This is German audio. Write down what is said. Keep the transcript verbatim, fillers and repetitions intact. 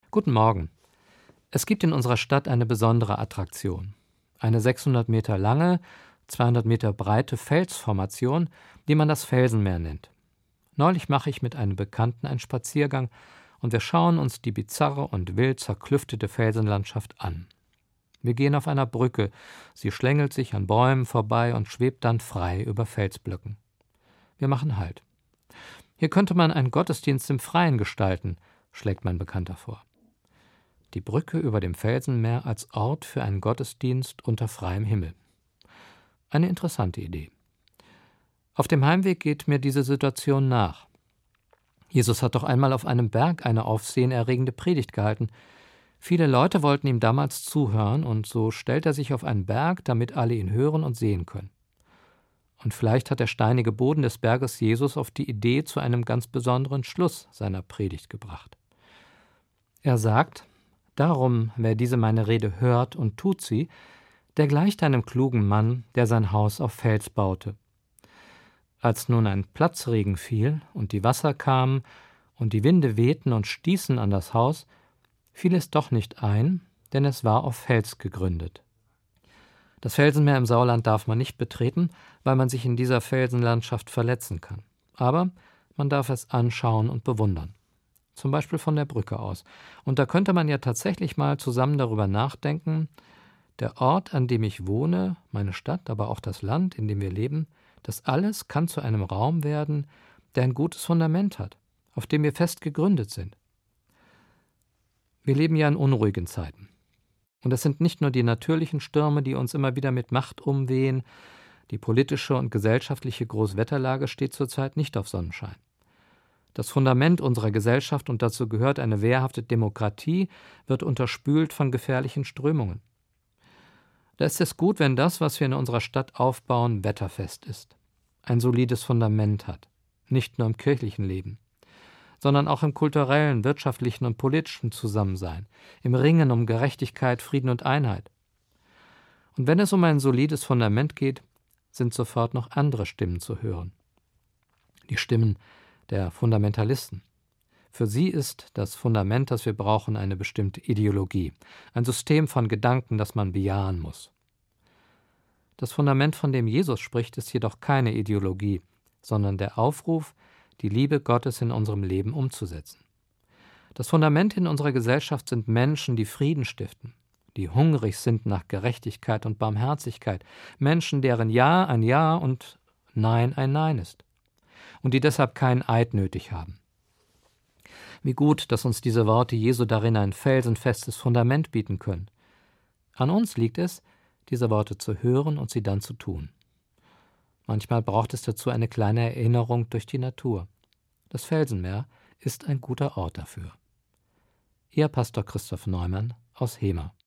Guten Morgen. Es gibt in unserer Stadt eine besondere Attraktion. Eine sechshundert Meter lange, zweihundert Meter breite Felsformation, die man das Felsenmeer nennt. Neulich mache ich mit einem Bekannten einen Spaziergang und wir schauen uns die bizarre und wild zerklüftete Felsenlandschaft an. Wir gehen auf einer Brücke, sie schlängelt sich an Bäumen vorbei und schwebt dann frei über Felsblöcken. Wir machen Halt. Hier könnte man einen Gottesdienst im Freien gestalten, schlägt mein Bekannter vor. Die Brücke über dem Felsenmeer als Ort für einen Gottesdienst unter freiem Himmel. Eine interessante Idee. Auf dem Heimweg geht mir diese Situation nach. Jesus hat doch einmal auf einem Berg eine aufsehenerregende Predigt gehalten. Viele Leute wollten ihm damals zuhören und so stellt er sich auf einen Berg, damit alle ihn hören und sehen können. Und vielleicht hat der steinige Boden des Berges Jesus auf die Idee zu einem ganz besonderen Schluss seiner Predigt gebracht. Er sagt: Darum, wer diese meine Rede hört und tut sie, der gleicht einem klugen Mann, der sein Haus auf Fels baute. Als nun ein Platzregen fiel und die Wasser kamen und die Winde wehten und stießen an das Haus, fiel es doch nicht ein, denn es war auf Fels gegründet. Das Felsenmeer im Sauerland darf man nicht betreten, weil man sich in dieser Felsenlandschaft verletzen kann. Aber man darf es anschauen und bewundern. Zum Beispiel von der Brücke aus. Und da könnte man ja tatsächlich mal zusammen darüber nachdenken, der Ort, an dem ich wohne, meine Stadt, aber auch das Land, in dem wir leben, das alles kann zu einem Raum werden, der ein gutes Fundament hat, auf dem wir fest gegründet sind. Wir leben ja in unruhigen Zeiten. Und es sind nicht nur die natürlichen Stürme, die uns immer wieder mit Macht umwehen, die politische und gesellschaftliche Großwetterlage steht zurzeit nicht auf Sonnenschein. Das Fundament unserer Gesellschaft, und dazu gehört eine wehrhafte Demokratie, wird unterspült von gefährlichen Strömungen. Da ist es gut, wenn das, was wir in unserer Stadt aufbauen, wetterfest ist, ein solides Fundament hat, nicht nur im kirchlichen Leben, sondern auch im kulturellen, wirtschaftlichen und politischen Zusammensein, im Ringen um Gerechtigkeit, Frieden und Einheit. Und wenn es um ein solides Fundament geht, sind sofort noch andere Stimmen zu hören. Die Stimmen der Fundamentalisten. Für sie ist das Fundament, das wir brauchen, eine bestimmte Ideologie, ein System von Gedanken, das man bejahen muss. Das Fundament, von dem Jesus spricht, ist jedoch keine Ideologie, sondern der Aufruf, die Liebe Gottes in unserem Leben umzusetzen. Das Fundament in unserer Gesellschaft sind Menschen, die Frieden stiften, die hungrig sind nach Gerechtigkeit und Barmherzigkeit, Menschen, deren Ja ein Ja und Nein ein Nein ist und die deshalb keinen Eid nötig haben. Wie gut, dass uns diese Worte Jesu darin ein felsenfestes Fundament bieten können. An uns liegt es, diese Worte zu hören und sie dann zu tun. Manchmal braucht es dazu eine kleine Erinnerung durch die Natur. Das Felsenmeer ist ein guter Ort dafür. Ihr Pastor Christoph Neumann aus Hemer.